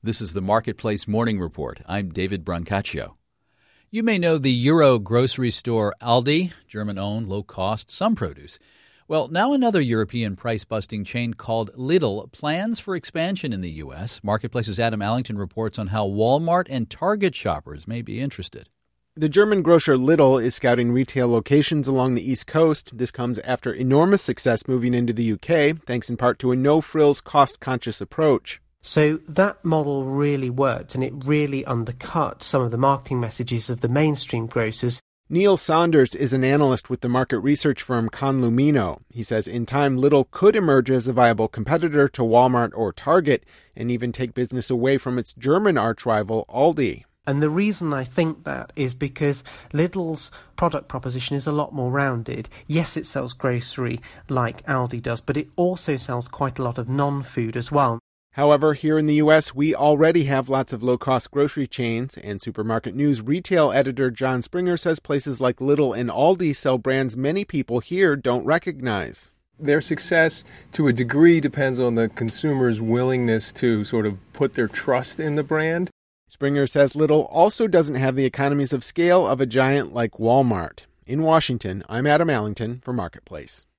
This is the Marketplace Morning Report. I'm David Brancaccio. You may know the Euro grocery store Aldi, German-owned, low-cost, some produce. Well, now another European price-busting chain called Lidl plans for expansion in the U.S. Marketplace's Adam Allington reports on how Walmart and Target shoppers may be interested. The German grocer Lidl is scouting retail locations along the East Coast. This comes after enormous success moving into the UK, thanks in part to a no-frills, cost-conscious approach. So that model really worked, and it really undercut some of the marketing messages of the mainstream grocers. Neil Saunders is an analyst with the market research firm Conlumino. He says in time, Lidl could emerge as a viable competitor to Walmart or Target and even take business away from its German arch-rival Aldi. And the reason I think that is because Lidl's product proposition is a lot more rounded. Yes, it sells grocery like Aldi does, but it also sells quite a lot of non-food as well. However, here in the U.S., we already have lots of low-cost grocery chains, and Supermarket News retail editor John Springer says places like Lidl and Aldi sell brands many people here don't recognize. Their success, to a degree, depends on the consumer's willingness to sort of put their trust in the brand. Springer says Lidl also doesn't have the economies of scale of a giant like Walmart. In Washington, I'm Adam Allington for Marketplace.